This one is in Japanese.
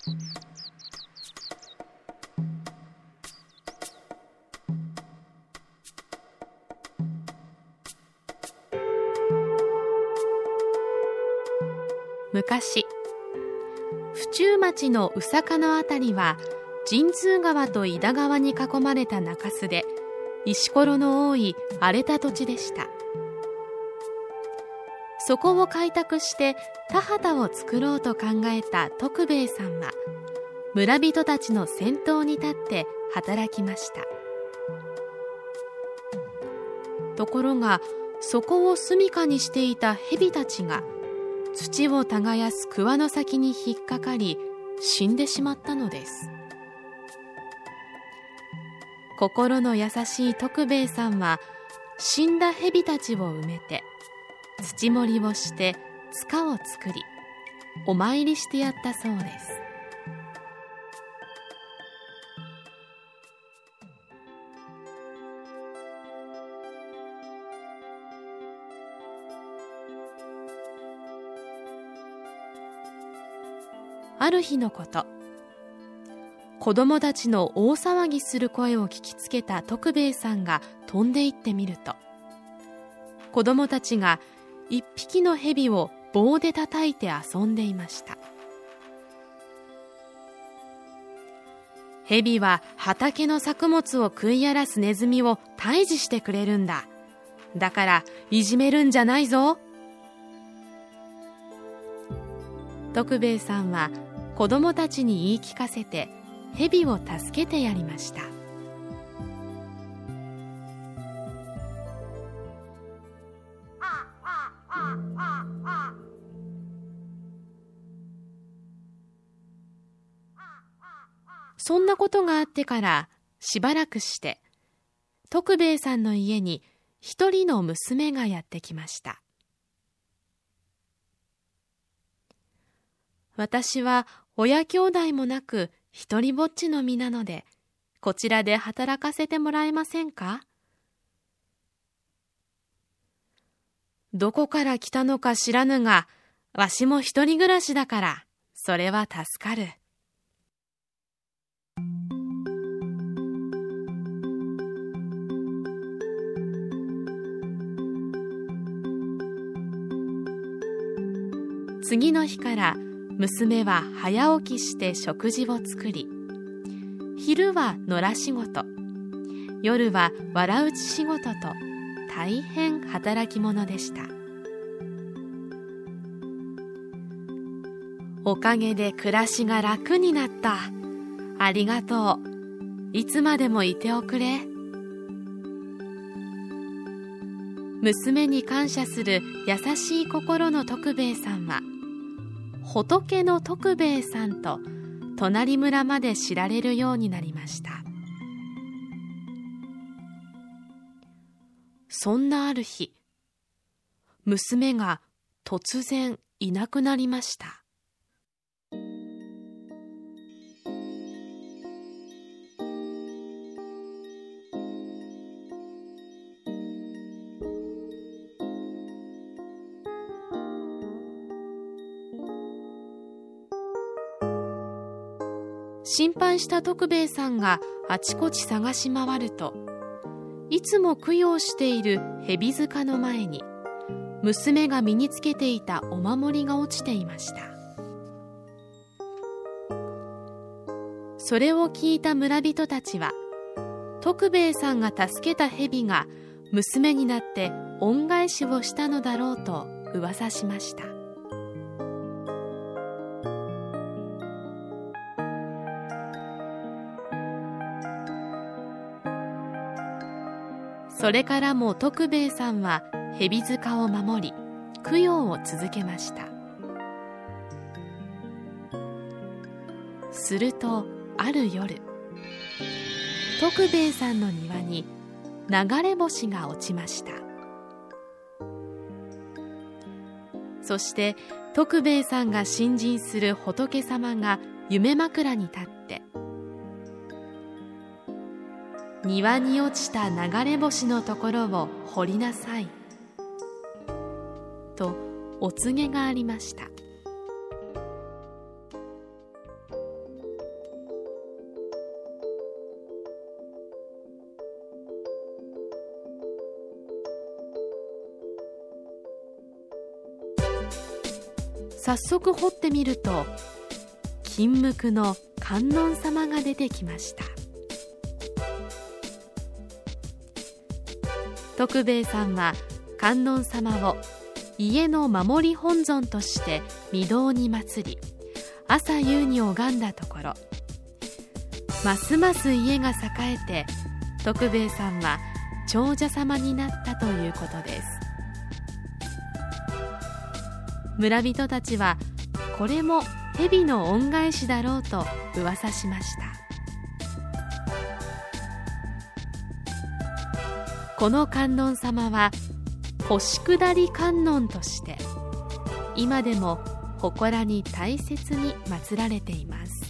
昔、府中町の宇坂のあたりは神通川と井田川に囲まれた中州で、石ころの多い荒れた土地でした。そこを開拓して田畑を作ろうと考えた徳兵衛さんは、村人たちの先頭に立って働きました。ところが、そこを住処にしていた蛇たちが土を耕す桑の先に引っかかり、死んでしまったのです。心の優しい徳兵衛さんは、死んだ蛇たちを埋めて土盛りをして塚を作り、お参りしてやったそうです。ある日のこと、子供たちの大騒ぎする声を聞きつけた徳兵衛さんが飛んで行ってみると、子供たちが一匹の蛇を棒で叩いて遊んでいました。蛇は畑の作物を食い荒らすネズミを退治してくれるんだ。だからいじめるんじゃないぞ。徳兵衛さんは子供たちに言い聞かせて蛇を助けてやりました。そんなことがあってからしばらくして、徳兵衛さんの家に一人の娘がやってきました。私は親兄弟もなく一人ぼっちの身なので、こちらで働かせてもらえませんか？どこから来たのか知らぬが、わしも一人暮らしだから、それは助かる。次の日から娘は早起きして食事を作り、昼は野良仕事、夜は藁打ち仕事と大変働き者でした。おかげで暮らしが楽になった。ありがとう。いつまでもいておくれ。娘に感謝する優しい心の徳兵衛さんは、仏の徳兵衛さんと隣村まで知られるようになりました。そんなある日、娘が突然いなくなりました。心配した徳兵衛さんがあちこち探し回ると、いつも供養している蛇塚の前に娘が身につけていたお守りが落ちていました。それを聞いた村人たちは、徳兵衛さんが助けた蛇が娘になって恩返しをしたのだろうと噂しました。それからも徳兵衛さんは蛇塚を守り、供養を続けました。するとある夜、徳兵衛さんの庭に流れ星が落ちました。そして徳兵衛さんが信心する仏様が夢枕に立って、庭に落ちた流れ星のところを掘りなさいとお告げがありました。 早速掘ってみると、金無垢の観音様が出てきました。徳兵衛さんは観音様を家の守り本尊として御堂に祀り、朝夕に拝んだところ、ますます家が栄えて、徳兵衛さんは長者様になったということです。村人たちはこれも蛇の恩返しだろうと噂しました。この観音様は腰下り観音として今でも祠に大切に祀られています。